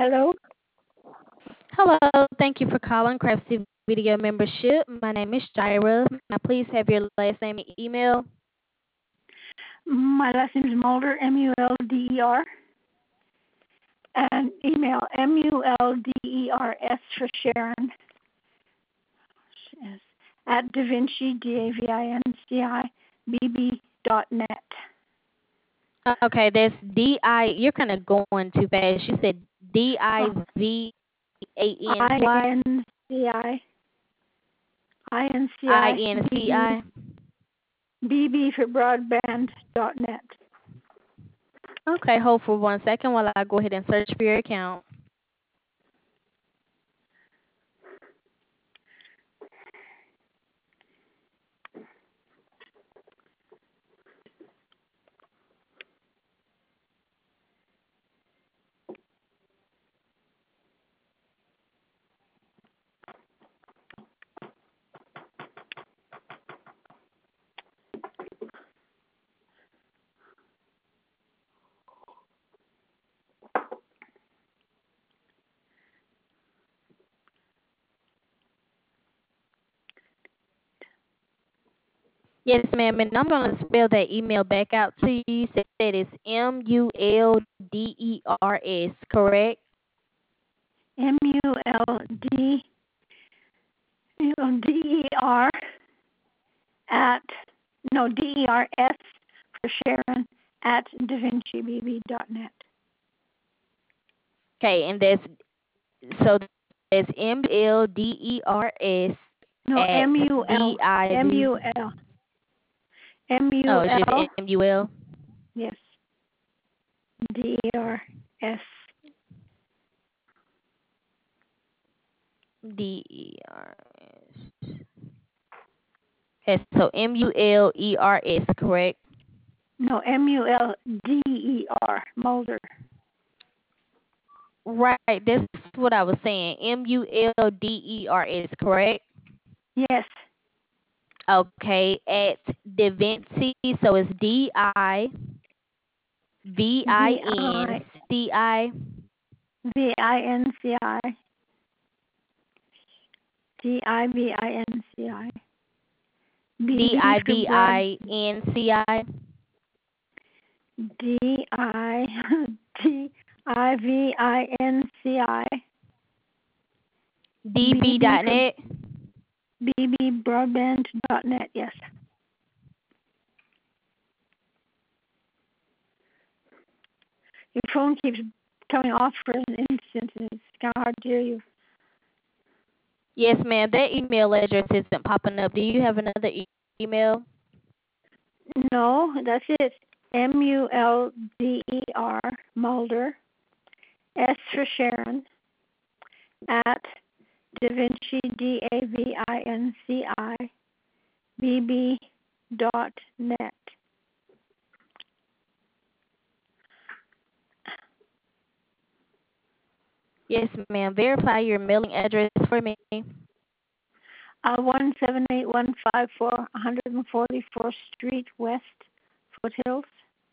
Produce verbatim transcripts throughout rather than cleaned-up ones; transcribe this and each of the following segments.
Hello. Hello, thank you for calling Craftsy Video Membership. My name is Jaira. May I please have your last name and email? My last name is Mulder, M U L D E R, and email M U L D E R S for Sharon, yes, at DaVinci, D A V I N C I, B B dot net. Okay, that's D I. You're kind of going too fast. You said D I Oh, V A N I C Y? N C I, I N C I I, N B C B, I? B B for broadband dot net. Okay, hold for one second while I go ahead and search for your account. Yes, ma'am, and I'm going to spell that email back out to you. You said it's M U L D E R S, correct? M U L D D E R at, no, D E R S for Sharon at DaVinci B B dot net. Okay, and that's so that's M L D E R S No, at M U L. D I M V. U L. M U Oh, it's just L. M U L. Yes. D E R S. D E R S. Okay, so M U L E R S, correct? No, M U L D E R. Mulder. Right, that's what I was saying. M U L D E R S, correct? Yes. Okay, at DaVinci, so it's D I V I V N I C I V I N C I. D I V I N C I. B D B I for V broad. I N C I D I D I V I N C I. D B B B dot for net. B B broadband dot net. Yes. Your phone keeps coming off for an instant, and it's kind of hard to hear you. Yes, ma'am. That email address isn't popping up. Do you have another e- email? No, that's it. M U L D E R, Mulder, S for Sharon, at DaVinci, D A V I N C I, B B dot net. Yes, ma'am. Verify your mailing address for me. Uh, one seven eight one five four, one forty-fourth Street West, Foothills.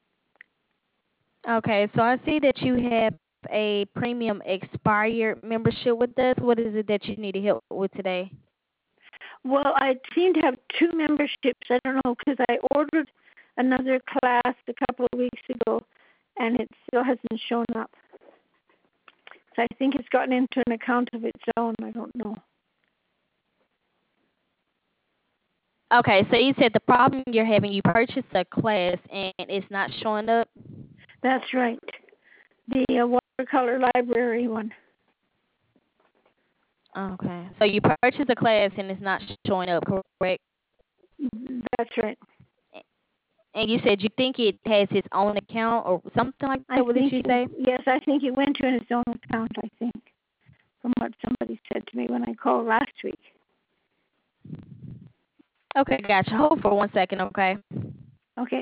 Okay, so I see that you have a premium expired membership with us. What is it that you need help with today? Well, I seem to have two memberships. I don't know, because I ordered another class a couple of weeks ago, and it still hasn't shown up. So I think it's gotten into an account of its own. I don't know. Okay, so you said the problem you're having, you purchased a class and it's not showing up? That's right. The uh, watercolor library one. Okay, so you purchased a class and it's not showing up, correct? That's right. And you said you think it has its own account or something like I that. What did think, you it, say? yes, I think it went to its own account, I think, from what somebody said to me when I called last week. Okay, gotcha. Hold for one second, okay? Okay.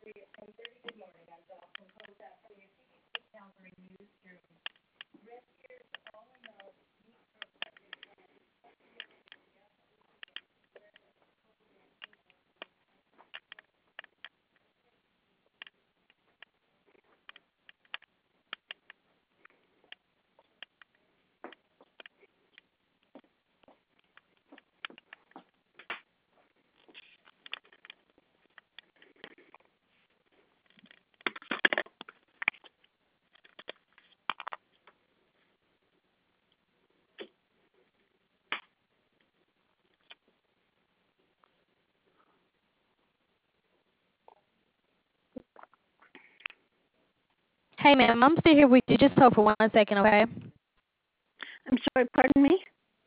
Hey, ma'am, I'm still here with you. Just hold for one second, okay? I'm sorry, pardon me?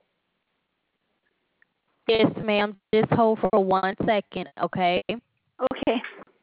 Yes, ma'am. Just hold for one second, okay? Okay.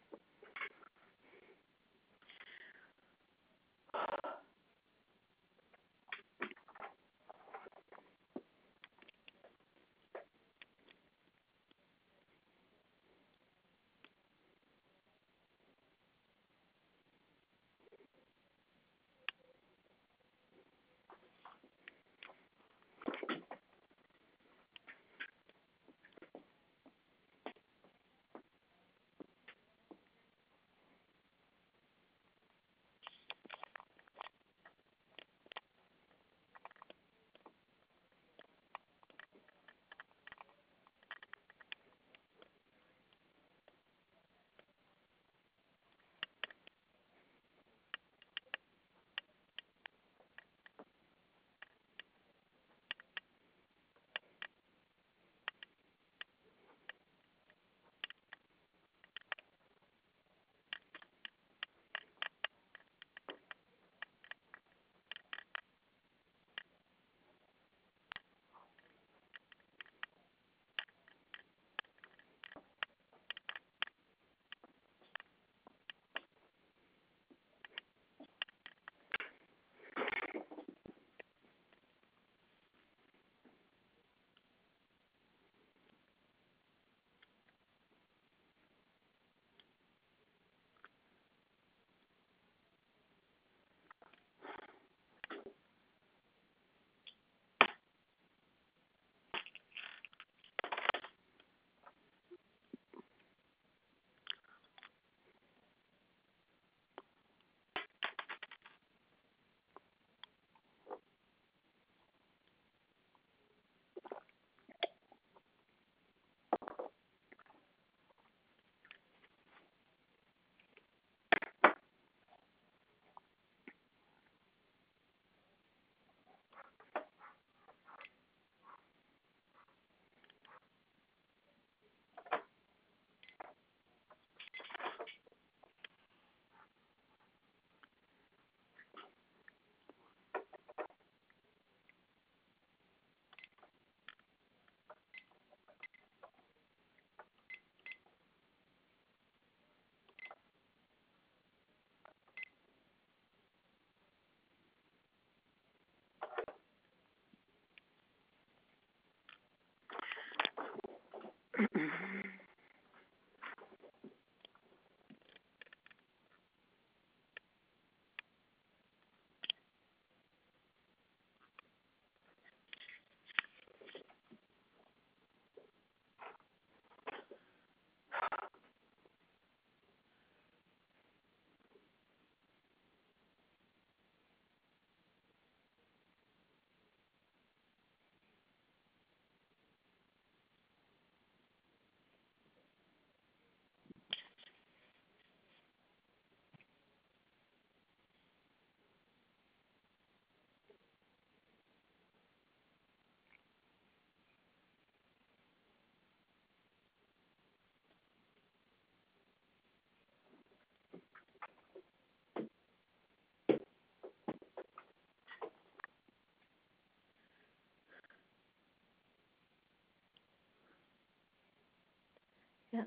Yeah.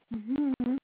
Mm-hmm.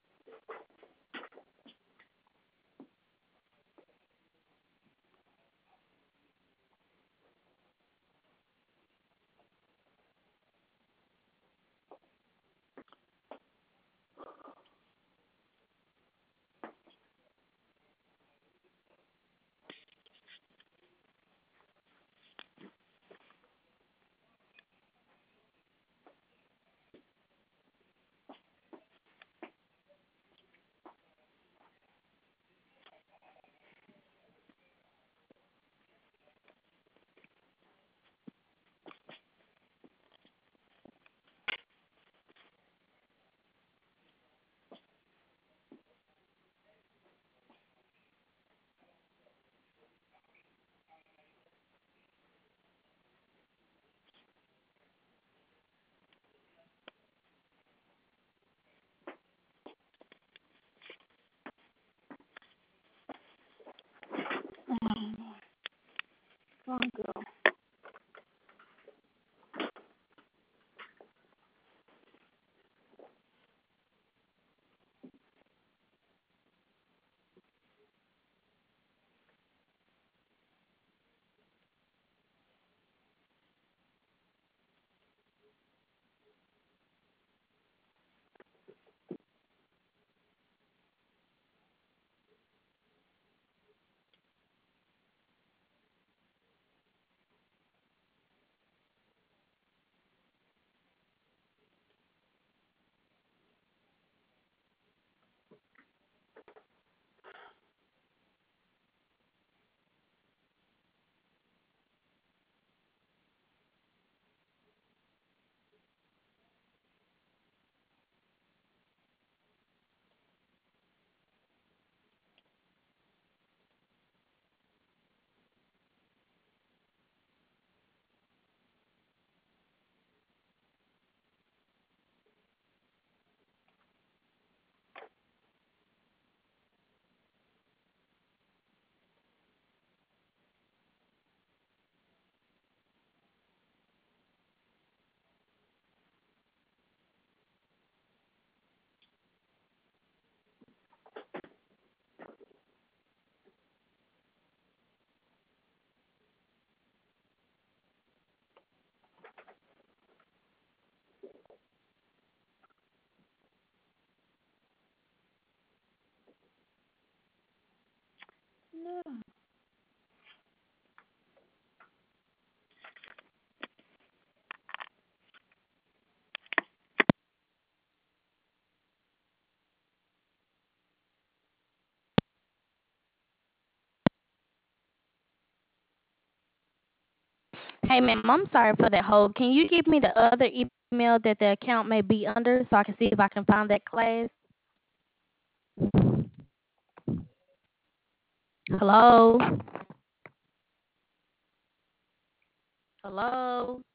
Come on, girl. No. Hey, ma'am, I'm sorry for that hold. Can you give me the other email that the account may be under so I can see if I can find that class? Hello? Hello?